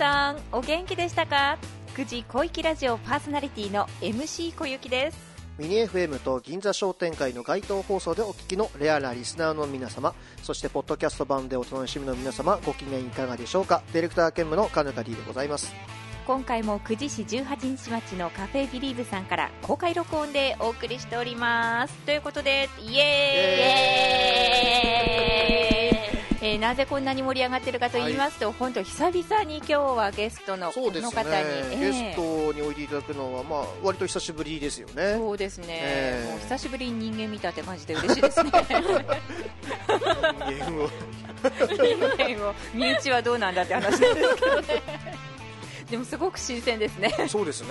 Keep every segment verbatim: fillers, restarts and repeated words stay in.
さんお元気でしたか？くじ小粋ラジオパーソナリティの エムシー 小雪です。 ミニ エフエム と銀座商店会の街頭放送でお聞きのレアなリスナーの皆様、そしてポッドキャスト版でお楽しみの皆様、ご機嫌いかがでしょうか。ディレクター兼務の金中 D でございます。 今回も久慈市じゅうはちにち町のカフェビリーブさんから公開録音でお送りしております。ということでイエーイ、えー、なぜこんなに盛り上がってるかと言いますと、はい、本当久々に今日はゲストのこの方に、 ねえー、ゲストにおいでいただくのは、まあ、割と久しぶりですよね。 そうですね、 えー、 もう久しぶりに人間見たってマジで嬉しいですね。人間を人間を身内はどうなんだって話なんですけどね。でもすごく新鮮ですね。 そうですね、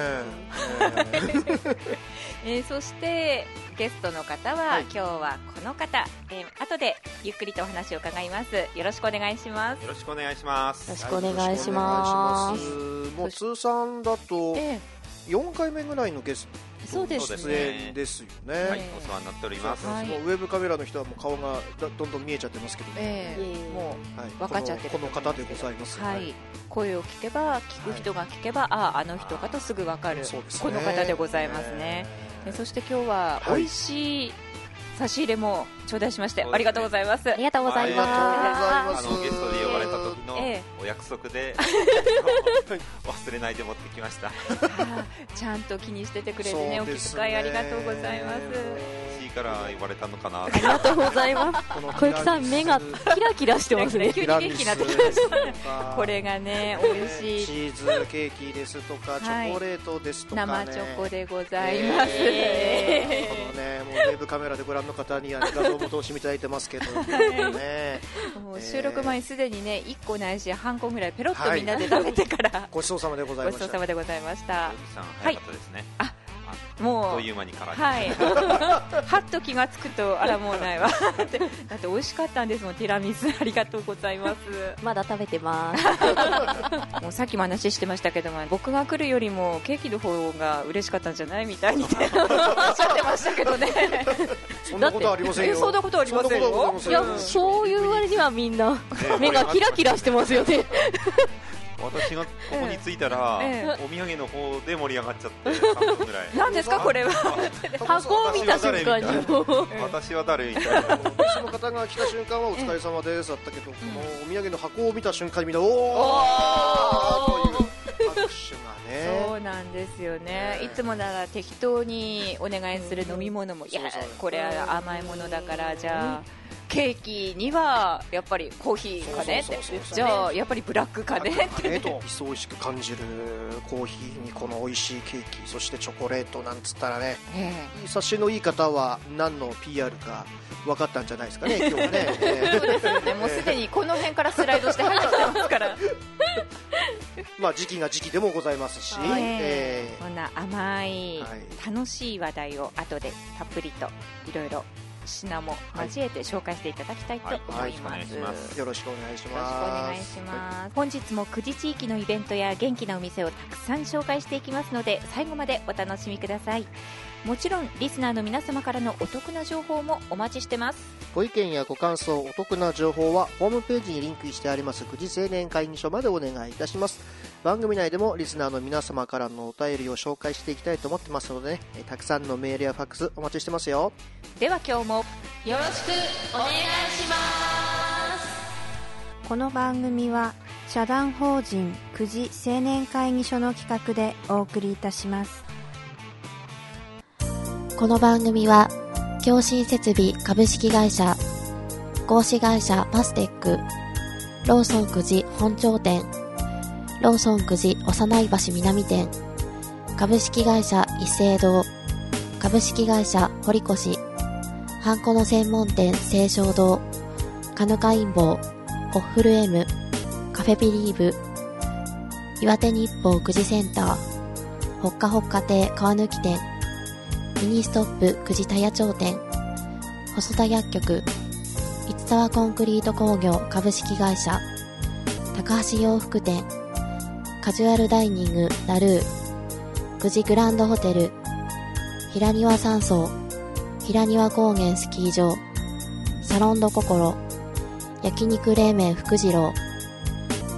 えー、そしてゲストの方は、はい、今日はこの方、えー、後でゆっくりとお話を伺います。よろしくお願いします。 よろしくお願いします。 よろしくお願いします。 もう通算だとよんかいめぐらいのゲストそうです出演ですよね。 はい、お世話になっております。 はい、もうウェブカメラの人はもう顔がどんどん見えちゃってますけどね、 えー、もう、はい、分かっちゃってるこの、この方でございます、 はい、声を聞けば聞く人が聞けば、はい、あああの人かとすぐ分かる、 そうですね、 この方でございますね。えー、そして今日は美味しい差し入れも頂戴しまして、ありがとうございます。ありがとうございます。 あのゲストで呼ばれた時のお約束で、えー、忘れないで持ってきました。 ちゃんと気にしててくれてね、お気遣いありがとうございます。 C から呼ばれたのかな。 ありがとうございます。小雪さん目がキラキラしてますね。 急に元気になってきました。これがね美味しいチーズケーキですとか、チョコレートですとか、ね、 生チョコでございます。 えー、このね、もうウェブカメラでご覧の方には、ね、画像も投資いただいてますけど、ね、 もう収録前にすでにねいっこないし半個ぐらいペロッとみんなで食べてから、はい、 ごちそうさまでございました。 ごちそうさまでございました。 さん早かったですね。 はい、あもうあっという間にからはい、はっと気がつくとあらもうないわだって美味しかったんですもん。ティラミスありがとうございます。 まだ食べてますもうさっきも話してましたけども、僕が来るよりもケーキの方が嬉しかったんじゃないみたいにおっしゃってましたけどね。 そんなことありませんよ。 そんなことありませんよ。 いや、そういう割にはみんな目がキラキラしてますよね。 私がここに着いたら、ええ、お土産の方で盛り上がっちゃってさんぷんぐらい。 何ですかこれは。 箱を見た瞬間に私は誰みたいな。 その方が来た瞬間はお疲れ様ですだったけど、このお土産の箱を見た瞬間にみんなおーという拍手がね。 そうなんですよね。いつもなら適当にお願いする飲み物も、いやこれは甘いものだからじゃあケーキにはやっぱりコーヒーかねって、じゃあやっぱりブラックかねってと一層美味しく感じるコーヒーにこの美味しいケーキ、そしてチョコレートなんつったらね、えー、察しのいい方は何の ピーアール か分かったんじゃないですかね今日はね。 そうですよね、もうすでにこの辺からスライドして入ってきてますからまあ時期が時期でもございますし、 はい、えー、こんな甘い、はい、楽しい話題を後でたっぷりといろいろ品も交えて紹介していただきたいと思います。 よろしくお願いします。 よろしくお願いします。はい、本日も久慈地域のイベントや元気なお店をたくさん紹介していきますので、最後までお楽しみください。もちろんリスナーの皆様からのお得な情報もお待ちしてます。 ご意見やご感想、お得な情報はホームページにリンクしてあります久慈青年会議所までお願いいたします。番組内でもリスナーの皆様からのお便りを紹介していきたいと思ってますので、ね、たくさんのメールやファックスお待ちしてますよ。 では今日もよろしくお願いします。この番組は社団法人久慈青年会議所の企画でお送りいたします。 この番組は共振設備株式会社、合資会社パステック、ローソン久慈本町店、ローソン久慈幼い橋南店、株式会社一斉堂、株式会社堀越、ハンコの専門店清正堂、カヌカインボウ、オッフル M、カフェビリーブ、岩手日報久慈センター、ほっかほっか亭川抜店、ミニストップ久慈田屋町店、細田薬局、市沢コンクリート工業株式会社、高橋洋服店、カジュアルダイニングラルー、久慈グランドホテル、平庭山荘、平庭高原スキー場、サロンドココロ、焼肉冷麺福次郎、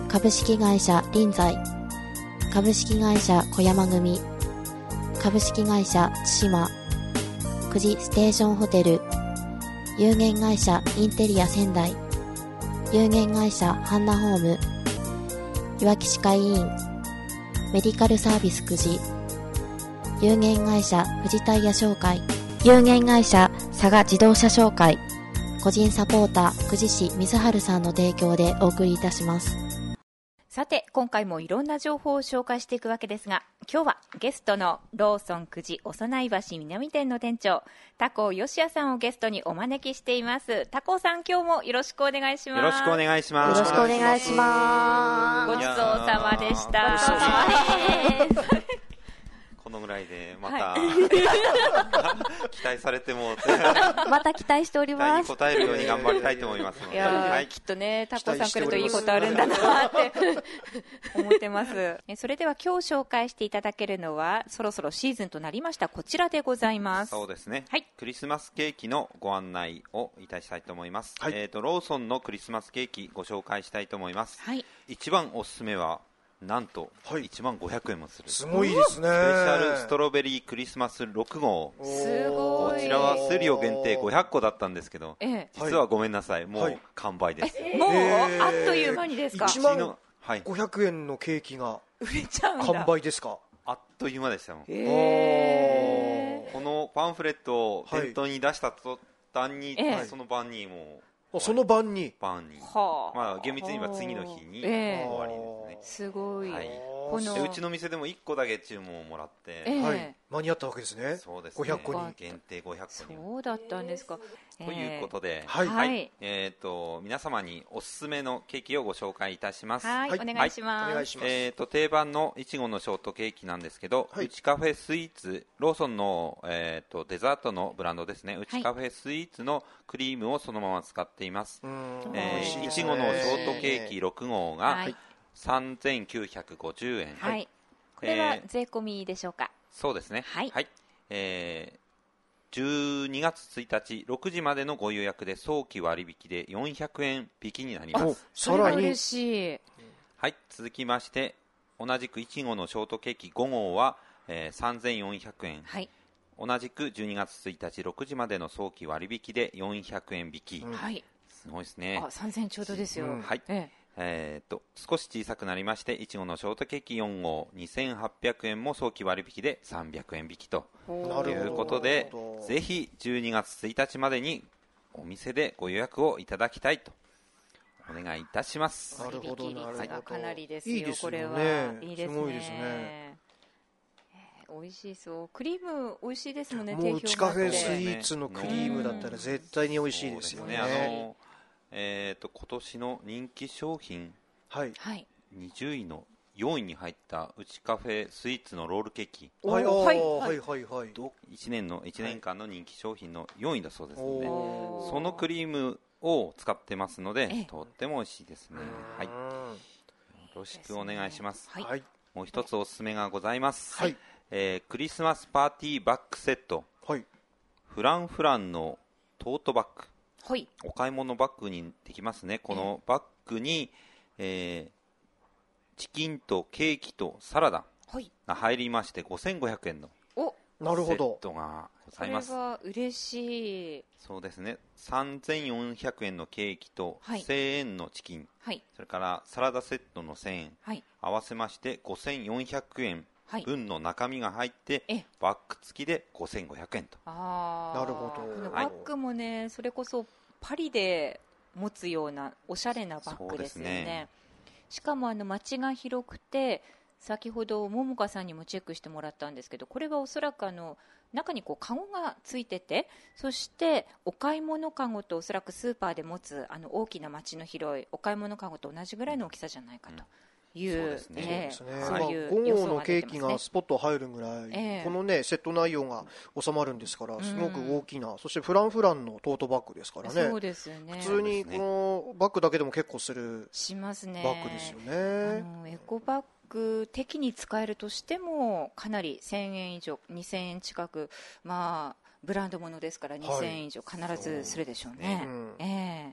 株式会社臨済、株式会社小山組、株式会社対馬、久慈ステーションホテル、有限会社インテリア仙台、有限会社ハンナホーム、いわき歯科医院、メディカルサービス久慈、有限会社富士タイヤ商会、有限会社佐賀自動車商会、個人サポーター久慈市水春さんの提供でお送りいたします。 さて今回もいろんな情報を紹介していくわけですが、今日はゲストのローソン久慈おさない橋南店の店長田光義也さんをゲストにお招きしています。田光さん、今日もよろしくお願いします。 よろしくお願いします。 よろしくお願いします。 ごちそうさまでした。 ごちそうさまです。 このぐらいでまた、 はい、 期待されてもまた期待しております。 期待に応えるように頑張りたいと思いますので、 いや、はい、きっとねタコさん来るといいことあるんだなって思ってます。それでは今日紹介していただけるのはそろそろシーズンとなりましたこちらでございます。 そうですね、 はい、 クリスマスケーキのご案内をいたしたいと思います、はい。えーと、ローソンのクリスマスケーキご紹介したいと思います、はい。一番おすすめはなんといちまんごひゃくえんもする、 すごいですね。 スペシャルストロベリークリスマスろく号、 すごい。 こちらは数量限定ごひゃっこだったんですけど、ええ、実はごめんなさい、もう完売です、 はい、もうあっという間にですか。 いちまんごひゃくえんのケーキが売れちゃうんだ。 完売ですか。 あっという間でしたもん。 えー、 このパンフレットを店頭に出した途端に、はい、その晩にもうその晩に晩に、はあ、まあ、厳密に言えば次の日に終わりですね。 すごい、はい、 このうちの店でもいっこだけ注文をもらって、 えーはい、間に合ったわけですね。 そうですね、 ごひゃっこに限定ごひゃっこに。 そうだったんですか。 ということで、 えー、はい、はい、 えー、と皆様におすすめのケーキをご紹介いたします。 はい、はい、お願いします。 はい、えー、と定番のいちごのショートケーキなんですけど、はい、うちカフェスイーツ、ローソンの、えー、とデザートのブランドですね。うちカフェスイーツのクリームをそのまま使っています。えー、いちごのショートケーキろく号が、はい、さんぜんきゅうひゃくごじゅうえん、 はい、これは税込みでしょうか。 えー、そうですね、 はい、はい、 えーじゅうにがつついたちろくじまでのご予約で早期割引でよんひゃくえん引きになります。 それは嬉しい。 はい、続きまして同じくいちごのショートケーキご号は、えー、さんぜんよんひゃくえん、はい、同じくじゅうにがつついたちろくじまでの早期割引でよんひゃくえん引き、うん、はい、すごいですね。 あ、さんぜんちょうどですよ、うん、 はい、えええー、と少し小さくなりましていちごのショートケーキよん号にせんはっぴゃくえんも早期割引でさんびゃくえん引きということで、ぜひじゅうにがつついたちまでにお店でご予約をいただきたいとお願いいたします。 割引率がかなりですよ、 いいですよね。 これはいいですね。 すごいですね。 美味しそう。クリーム美味しいですもんね。 もううちカフェスイーツのクリームだったら絶対に美味しいですよね。 あのえー、と今年の人気商品、はい、にじゅういのよんいに入ったうちカフェスイーツのロールケーキ、 はいはいはいはいはい、 いちねんのいちねんかんの人気商品のよんいだそうですので、そのクリームを使ってますのでとっても美味しいですね。はい、よろしくお願いします。はい、もう一つおすすめがございます。はい、えー、クリスマスパーティーバッグセット、はい、フランフランのトートバッグ、はい、お買い物バッグにできますね。このバッグに、えー、チキンとケーキとサラダが入りましてごせんごひゃくえんのセットがございます。 それは嬉しい。 そうですね、さんぜんよんひゃくえんのケーキとせんえんのチキン、はい、それからサラダセットのせんえん、はい、合わせましてごせんよんひゃくえん分の中身が入って、はい、バッグ付きでごせんごひゃくえんと。 あ、 なるほど。 このバッグもね、それこそパリで持つようなおしゃれなバッグですよ ね, ね。しかもあの街が広くて、先ほど桃香さんにもチェックしてもらったんですけど、これはおそらくあの中にこうカゴがついてて、そしてお買い物カゴとおそらくスーパーで持つあの大きな街の広いお買い物カゴと同じぐらいの大きさじゃないかと、うんいうそうですね、えー、そういう予想が出てますね。ご号のケーキがスポッと入るぐらい、えー、このねセット内容が収まるんですから、すごく大きな、うん、そしてフランフランのトートバッグですからね。 そうですね。 普通にこのバッグだけでも結構するしますね。 バッグですよね。 あのエコバッグ的に使えるとしてもかなりせんえん以上、にせんえん近く、まあブランド物ですからにせんえん以上必ずするでしょうね。はい、うん、えー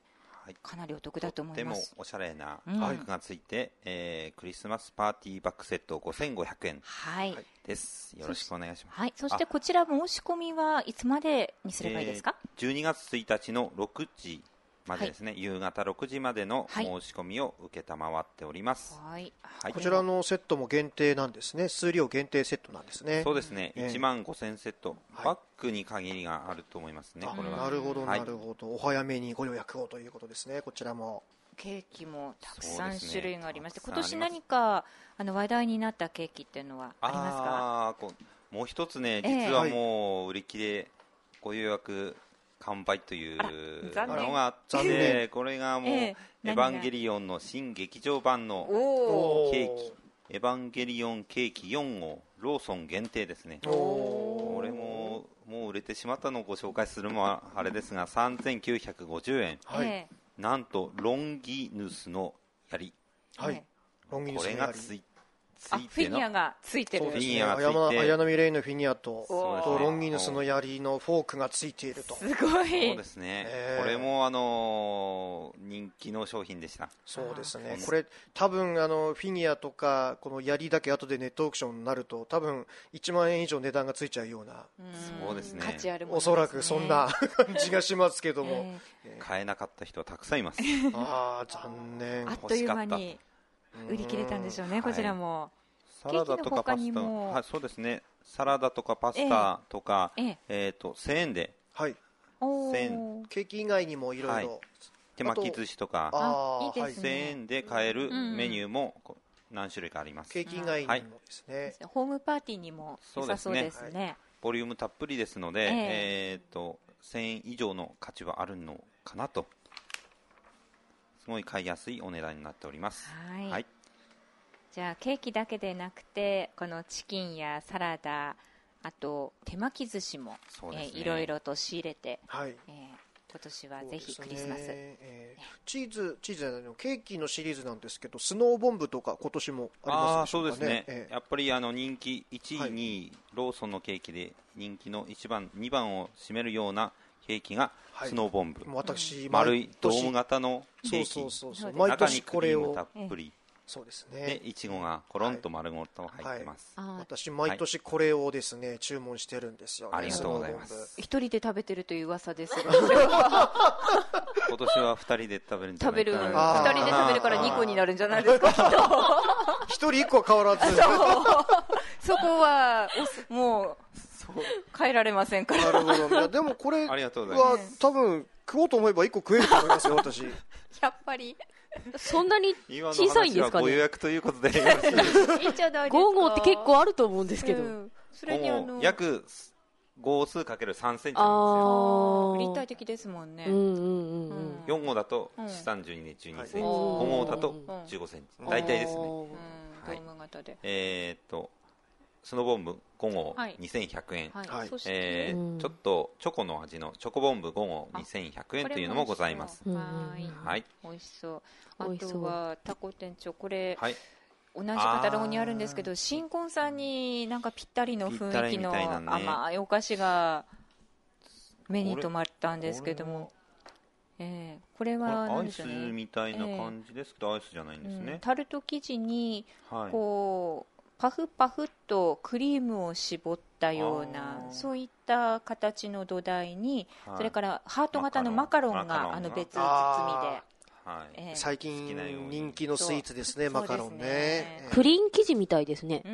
はい、 かなりお得だと思います。 とってもおしゃれなバッグがついて、うんえー、クリスマスパーティーバッグセットごせんごひゃくえんです、はい、よろしくお願いします。 はい、そしてこちら申し込みはいつまでにすればいいですか？ えー、じゅうにがつついたちのろくじまでですね、はい、夕方ろくじまでの申し込みを受けたまわっております、 はいはい、こちらのセットも限定なんですね。数量限定セットなんですね。 そうですね、えー、いちまんごせんセット、バッグに限りがあると思いますね、これは。 なるほどなるほど、はい、お早めにご予約をということですね。こちらもケーキもたくさん種類がありまして、ね、今年何かあの話題になったケーキっていうのはありますか？ あこうもう一つね、実はもう売り切れご予約完売というのがあって、これがもう、えー、エヴァンゲリオンの新劇場版のケーキ、エヴァンゲリオンケーキよん号ローソン限定ですね。これももう売れてしまったのをご紹介するのはあれですが、さんぜんきゅうひゃくごじゅうえん、はい、なんとロンギヌスの槍、はい、ロンギヌスの槍、これがついてあフィギュアがついてる。 そうですね、綾波レイのフィギュア と, とロンギヌスの槍のフォークがついていると。 すごい。 そうですね、えー、これもあのー、人気の商品でした。 そうですね、これ多分あのフィギュアとかこの槍だけ後でネットオークションになると多分いちまんえん以上値段がついちゃうような、 そうですね、 価値あるものおそらくそんな感じがしますけども、 えー、買えなかった人はたくさんいます。 あ残念。 あっという間に売り切れたんでしょうね、こちらも。はい、 サラダとかパスタ、はい、そうですね、サラダとかパスタとか、えーえー、とせんえんで、 はい、 せんえんケーキ以外にもいろいろ手巻き寿司とかあいいですね、 せんえんで買えるメニューも何種類かあります。 ケーキ以外にもですね、はい、 ホームパーティーにも良さそうですね。そうですね、はい、 ボリュームたっぷりですので、えーえー、とせんえん以上の価値はあるのかなと、すごい買いやすいお値段になっております。はい、はい、 じゃあケーキだけでなくてこのチキンやサラダ、あと手巻き寿司も、ねえー、いろいろと仕入れて、はいえー、今年はぜひクリスマス、ねえー、チーズチーズじゃないのケーキのシリーズなんですけど、スノーボンブとか今年もありますでしょうかね。 あそうですね、えー、やっぱりあの人気いちい、はい、にいローソンのケーキで人気のいちばんにばんを占めるようなケーキがスノーボンブ、はい、 私丸いドーム型のケーキ、 そうそうそうそう、 中にクリームたっぷり、 そうですね、 でいちごがコロンと丸ごと入ってます、 はいはい、私毎年これをですね、はい、注文してるんですよ、ね、 ありがとうございます。 一人で食べてるという噂ですが今年は二人で食べるんじゃないかな。 食べる二人で食べるからにこになるんじゃないですか一人一個は変わらずそ, そこはもう変えられませんから。 なるほど、でもこれは多分食おうと思えばいっこ食えると思いますよ私やっぱりそんなに小さいんですかね。 ご予約ということでご号って結構あると思うんですけど、うん、 それにあの約号数かけるさんセンチなんですよ。立体的ですもんね、うんうんうんうん、 よん号だとさんじゅうにでじゅうにセンチ、うん、ご号だとじゅうごセンチ、うん、大体ですね、うんはい、ドーム型で、 えー、っとスノーボンブご号、はい、にせんひゃくえん、はいえー、ちょっとチョコの味のチョコボンブご号にせんひゃくえんというのもございます。 はい、はい、美味しそう。あとはタコ店長、これ、はい、同じカタログにあるんですけど、新婚さんになんかぴったりの雰囲気の甘いお菓子が目に留まったんですけども、えー、これは何でしょうね、 アイスみたいな感じですけど、えー、アイスじゃないんですね、 うん、タルト生地にこう、はい、パフパフっとクリームを絞ったようなそういった形の土台に、はい、それからハート型のマカロンがあの別包みで、 はいえー、最近人気のスイーツですね、マカロン ね, ねプリン生地みたいですね、うん、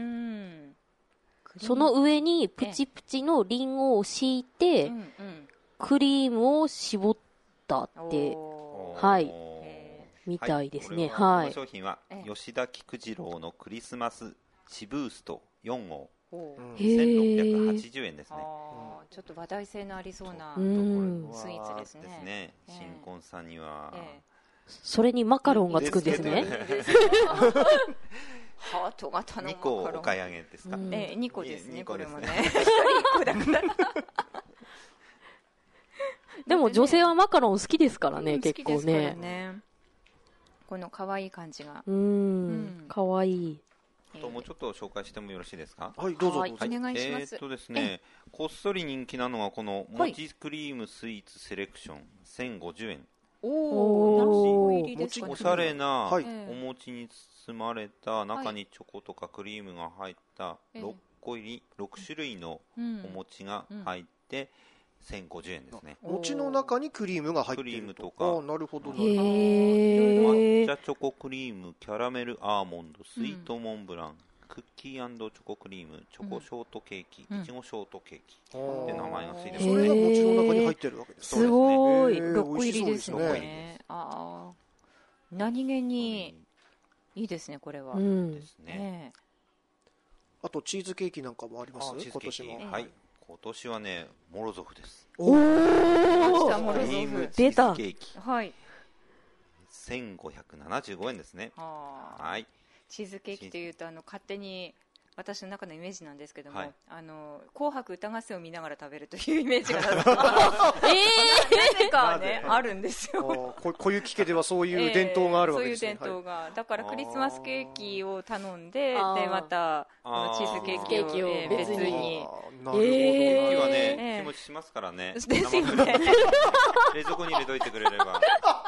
その上にプチプチのリンゴを敷いて、うんうん、クリームを絞ったってはい、えー、みたいですね。 はい、この商品は吉田菊次郎のクリスマスシブーストよん号、うん、せんろっぴゃくはちじゅうえんですね。 あちょっと話題性のありそうなスイーツですね。 ですね、新婚さんには、えーそれにマカロンがつくんですね。 ハート型のマカロン。 にこお買い上げですか。 うん、えー、にこですね。これもね。いっこだから。 でも女性はマカロン好きですからね、うん、結構ね。 好きですからね。この可愛い感じが。 うん、可愛い。 ともうちょっと紹介してもよろしいですか。 はい、どうぞどうぞ。 はい、お願いします。 えーっとですね、こっそり人気なのはこのもちクリームスイーツセレクションせんごじゅうえん。 おー、何個入りですかね。 おしゃれなはいお餅に包まれた、中にチョコとかクリームが入ったろっこ入り、ろく種類のお餅が入ってせんごじゅうえんですね。 餅の中にクリームが入っていると。 クリームとか、 あ、なるほどなるほど。 抹茶チョコクリーム、キャラメルアーモンド、スイートモンブラン、クッキー&チョコクリーム、チョコショートケーキ、いちごショートケーキって名前がついてます。 それが餅の中に入ってるわけですね。 すごい、 へーろっこ入りです美味しそうですね。ああ、何気にいいですね、これは。 うんですね。 ねあとチーズケーキなんかもあります？ あチーズケーキ今年も。 はい、今年はねモロゾフです。 おークモロゾフリームチ出たーズケーキはい。 せんごひゃくななじゅうごえんですね。 あーはい、 チーズケーキというとあの勝手に私の中のイメージなんですけども、 はいあの紅白歌合戦を見ながら食べるというイメージがなぜかえー、なぜかねあるんですよ。 あーこ小雪家ではそういう伝統があるわけですね。 えーそういう伝統が、だからクリスマスケーキを頼んで、 あーでまたこのチーズケーキをケーキをえー別に別にあーなるほど。 えケーキはね、 ええ日持ちしますからね。 ですよね。 冷蔵庫に入れといてくれれば。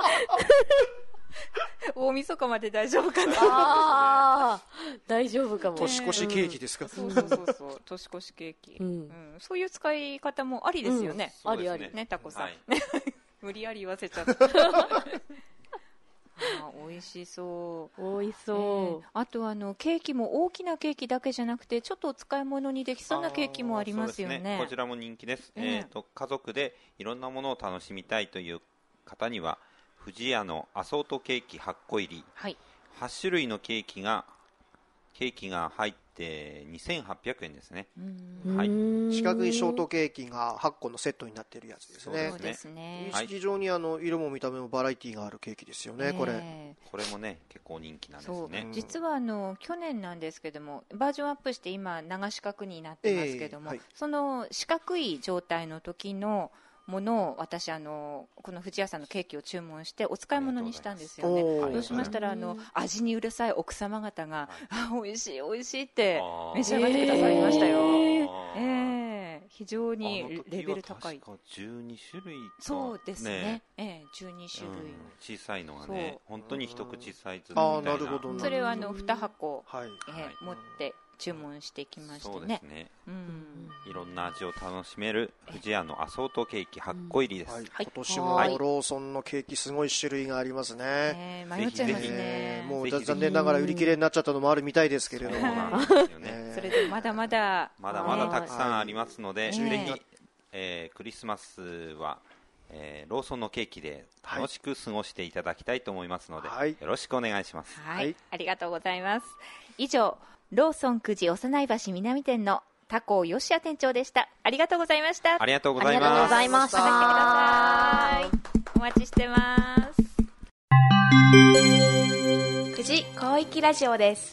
大晦日まで大丈夫かな。 ああ、大丈夫かも。 年越しケーキですか。 そうそうそうそう年越しケーキ、 うんうんそういう使い方もありですよね。 ありありそうですねタコさん、 はい無理やり言わせちゃった。あ美味しそう。 美味しえそーあとあのケーキも大きなケーキだけじゃなくてちょっとお使い物にできそうなケーキもありますよね。 そうですね、こちらも人気です。 えええーと家族でいろんなものを楽しみたいという方には富士屋のアソートケーキはっこ入り、 はい。 はち種類のケーキがケーキが入ってにせんはっぴゃくえんですね。 う。 はい四角いショートケーキがはっこのセットになっているやつですねそう。ですね。 はい非常にあの色も見た目もバラエティがあるケーキですよね、これ。 えこれもね結構人気なんでそうすね。 実はあの去年なんですけどもバージョンアップして今長四角になってますけども、 ええはいその四角い状態の時のものを私あのこの富士屋さんのケーキを注文してお使い物にしたんですよね。 おーそうしましたらあの味にうるさい奥様方が、あ美味しい美味しいってあー召し上がってくださいましたよ。 あーええ非常にあの時はレベル高い。 確かじゅうに種類かそうですね。ええじゅうに種類。 うん小さいのがそうね本当に一口サイズみたいあな。 ーなるほどそれをあのに箱、 はい。 ええはい持って注文してきましてねそうです。ね。 うんいろんな味を楽しめる富士屋のアソートケーキはっこ入りです。 はい、 はい今年もはいローソンのケーキすごい種類がありますね。 ね迷っちゃいますぜひぜね。 もうぜひぜひ残念ながら売り切れになっちゃったのもあるみたいですけれども。 そうなんですよね。 えーそれでもまだまだまだまだたくさんありますので、 はいぜねひ、えークリスマスは、えーローソンのケーキで楽しく過ごしていただきたいと思いますので、 はいよろしくお願いします。 はい、 はいありがとうございます。以上、ローソン久慈幼い橋南店のタコ吉谷店長でした。ありがとうございました。 ありがとうございありがとうます。 ございましたまた来てください。お待ちしてます。 久慈広域ラジオです。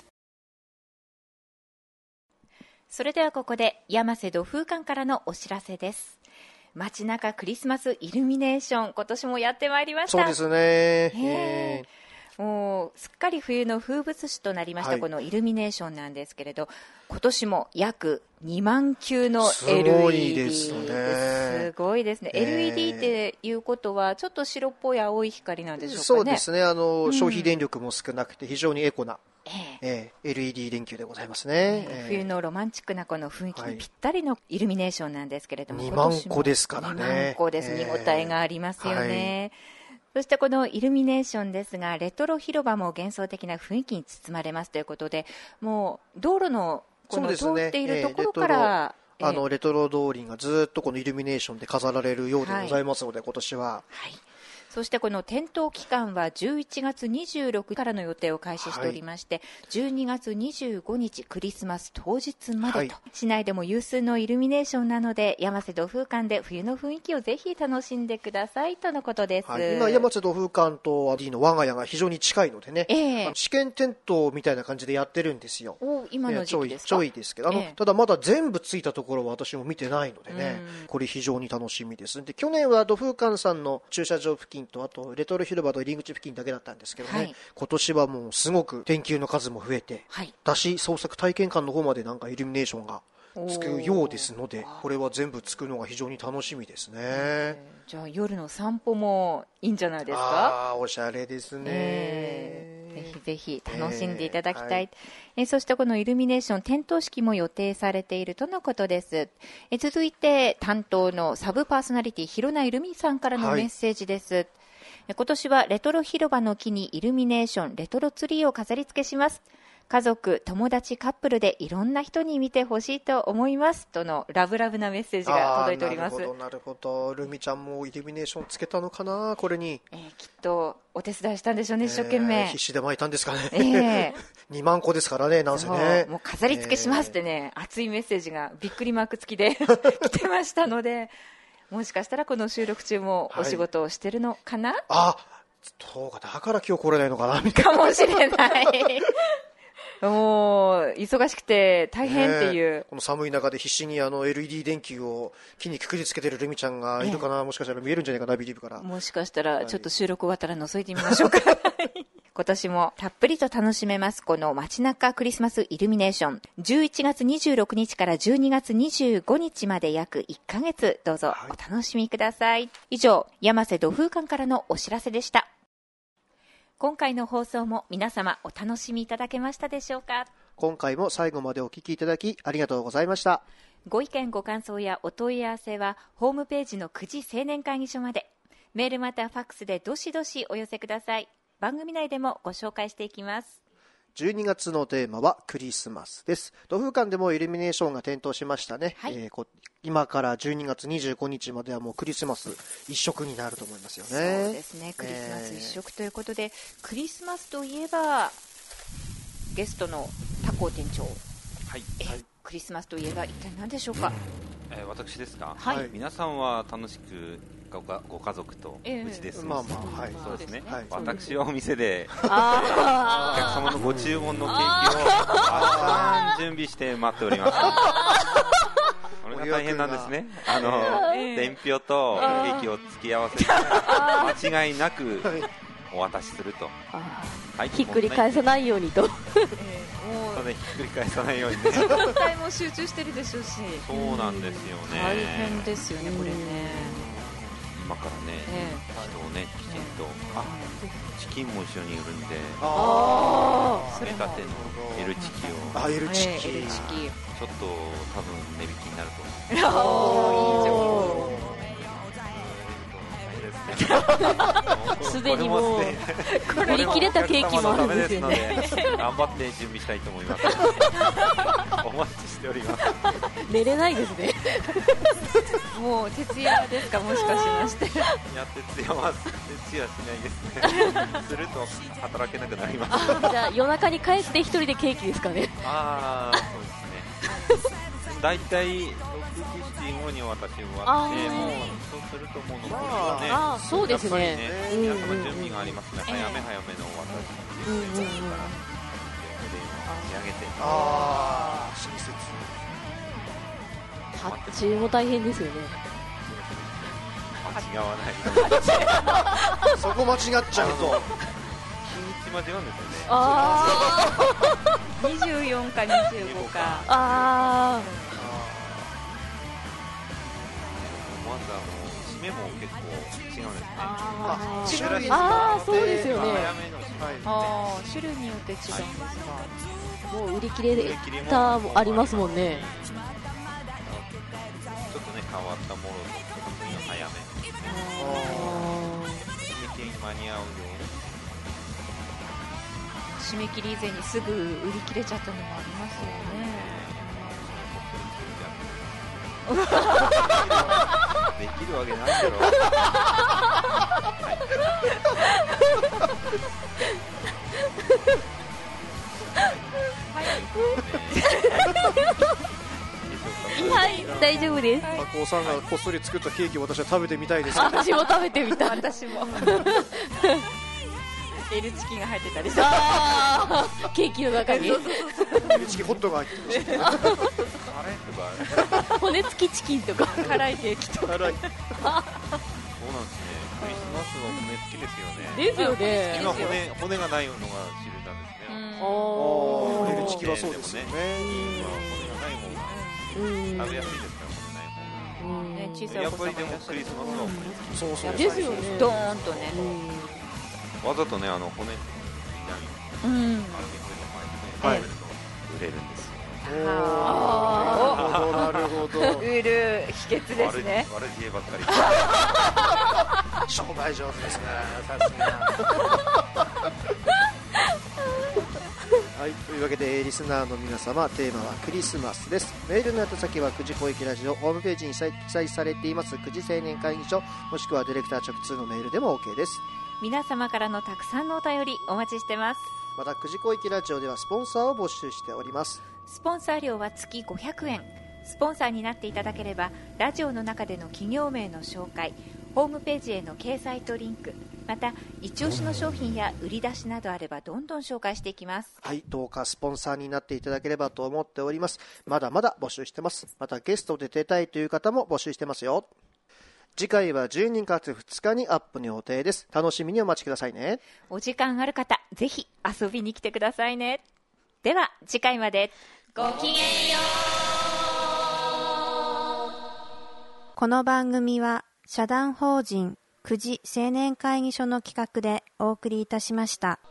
それではここで山瀬土風館からのお知らせです。街中クリスマスイルミネーション、今年もやってまいりました。 そうですね。 ええもうすっかり冬の風物詩となりました、 はいこのイルミネーションなんですけれど、今年も約にまんきゅうのすごエルイいディーですねすごいですね、 えーエルイディー っていうことはちょっと白っぽい青い光なんでしょうかね。 そうですね。あの、 うん消費電力も少なくて非常にエコな、 えええー エルイディー 電球でございますね。 えーえー冬のロマンチックなこの雰囲気にぴったりのイルミネーションなんですけれども、 に今まん年も個ですからね。 にまん個です、見応えがありますよね、そしてこのイルミネーションですが、レトロ広場も幻想的な雰囲気に包まれますということで、もう道路のこの通そうですねっているところから、えーあのレトロ通りがずっとこのイルミネーションで飾られるようでございますので、今年ははい、そしてこの点灯期間はじゅういちがつにじゅうろくにちからの予定を開始しておりまして、はい、じゅうにがつにじゅうごにちクリスマス当日までと、はい、市内でも有数のイルミネーションなので山瀬土風館で冬の雰囲気をぜひ楽しんでくださいとのことです、 はい、今山瀬土風館と D の我が家が非常に近いのでね、 えー、 試験点灯みたいな感じでやってるんですよ。 お今の時期ですか？ ちょいちょいですけど、あの、えー、ただまだ全部ついたところは私も見てないのでね、これ非常に楽しみです。で去年は土風館さんの駐車場付近とあとレトロ広場と入り口付近だけだったんですけどね、はい、今年はもうすごく電球の数も増えて、はい、だし創作体験館の方までなんかイルミネーションがつくようですので、これは全部つくのが非常に楽しみですね。 じゃあ夜の散歩もいいんじゃないですか。 ああ、おしゃれですね、 えー、ぜひぜひ楽しんでいただきたい、えーはいえー、そしてこのイルミネーション点灯式も予定されているとのことです。えー、続いて担当のサブパーソナリティ広名イルミさんからのメッセージです。はい、今年はレトロ広場の木にイルミネーションレトロツリーを飾り付けします。家族、友達、カップルでいろんな人に見てほしいと思いますとのラブラブなメッセージが届いております。 なるほどなるほど。ルミちゃんもイルミネーションつけたのかな、これに、 えー、きっとお手伝いしたんでしょうね、一生懸命、 えー、必死で巻いたんですかね、 えー、 にまんこですからね、なんせね、 もう飾り付けしますってね、えー、熱いメッセージがびっくりマーク付きで来てましたので、もしかしたらこの収録中もお仕事をしてるのかな、はい、 あ、そうか、だから今日来れないのかなみたいな、 かもしれないもう忙しくて大変っていう、 ね、この寒い中で必死にあの エルイーディー 電球を木にくくりつけてるルミちゃんがいるかな、えー、もしかしたら見えるんじゃないかな、ビリビから、 もしかしたらちょっと収録終わったら覗いてみましょうか今年もたっぷりと楽しめますこの街中クリスマスイルミネーション、じゅういちがつにじゅうろくにちからじゅうにがつにじゅうごにちまで約いっかげつ、どうぞお楽しみください、はい、以上山瀬土風館からのお知らせでした。今回の放送も皆様お楽しみいただけましたでしょうか。 今回も最後までお聞きいただきありがとうございました。 ご意見ご感想やお問い合わせはホームページのくじ青年会議所まで、メールまたはファックスでどしどしお寄せください。番組内でもご紹介していきます。 じゅうにがつのテーマはクリスマスです。土風館でもイルミネーションが点灯しましたね、はい、えー、こ今からじゅうにがつにじゅうごにちまではもうクリスマス一色になると思いますよね。 そうですね、クリスマス一色ということで、えー、クリスマスといえばゲストのタコ店長、 はい、 えーはい、クリスマスといえば一体何でしょうか。 えー、私ですか、 はい、 皆さんは楽しくご, ご家族と無事です、 えー、まあまあ、はい、 そうですね、 はい、 私はお店で、えー、お客様のご注文のケーキをたくさん準備して待っております。これが大変なんですね。あの、えー、伝票とケーキを付き合わせて間違いなくお渡しすると、 はい、ひっくり返さないようにと、えー、 そうね、ひっくり返さないようにね、 状態も集中してるでしょうし、 そうなんですよね、 大変ですよね、これね。 今からね、えー、人をね、きちんと、えー、あ、チキンも一緒に売るんで、 あ揚げたての L チキを、 あ、L チキ、 えー、L チキ、 ちょっと多分値引きになると思う。 すでにもう売り切れたケーキもあるんですよね。 頑張って準備したいと思います。お待ちしております。 寝れないですね。 もう徹夜ですか、もしかしまして。 いや、徹夜は徹夜しないですね。すると働けなくなります。 じゃあ夜中に帰って一人でケーキですかね。 ああ、そうですね。だいたいろくじしちじごに私終わって、もうそうするともう残りはね、 ああ、そうですね、 ね、皆様準備がありますね、早め早めのお渡しですね、からお電話仕上げて、 ああ、親切、 発注も大変ですよね。 間違わないそこ間違っちゃうと日にち間違うんですよね。 ああにじゅうよっかにじゅうごか、 ああ、 まずあの締めも結構違うんですね。 あー、 種類、 あー、そうですよね。 あー、種類によって違うんですか。 もう売り切れたもありますもんね。 ちょっとね、変わったものと早め締め切りに間に合うように、 締め切り以前にすぐ売り切れちゃったのもありますよね。 できるわけないだろ。 はい、大丈夫です。 加工さんがこっそり作ったケーキを私は食べてみたいです。 私も食べてみたい。 私もL チキが入ってたりして、 ケーキの中に L チキホットが入ってました。 骨付きチキンとか辛いケーキとか。 辛い。 そうなんですね。クリスマスは骨付きですよね。 ですよね。 今骨骨がないのが主流なんですね。 ああ、L チキはそうですよね。 骨がない方が。 食べやすいですからこのね、 ね、小さいお子様でもクリスマスはそうそうですよね。 ドーンとね、 わざとね、あの骨うん、 あの肉のはい売れるんですよ。 なるほどなるほど売る秘訣ですね。 悪い知恵ばっかり。 商売上手ですね、さすがはい、というわけでリスナーの皆様、テーマはクリスマスです。メールの宛先はくじ小池ラジオホームページに記載されていますくじ青年会議所、もしくはディレクター直通のメールでも OK です。 皆様からのたくさんのお便りお待ちしてます。 またくじ小池ラジオではスポンサーを募集しております。 スポンサー料は月ごひゃくえん。スポンサーになっていただければラジオの中での企業名の紹介、ホームページへの掲載とリンク、また一押しの商品や売り出しなどあればどんどん紹介していきます。 はい、どうかスポンサーになっていただければと思っております。まだまだ募集してます。またゲストで出たいという方も募集してますよ。次回はじゅうにがつふつかにアップの予定です。楽しみにお待ちくださいね。 お時間ある方ぜひ遊びに来てくださいね。では次回までごきげんよう。 この番組は社団法人くじ青年会議所の企画でお送りいたしました。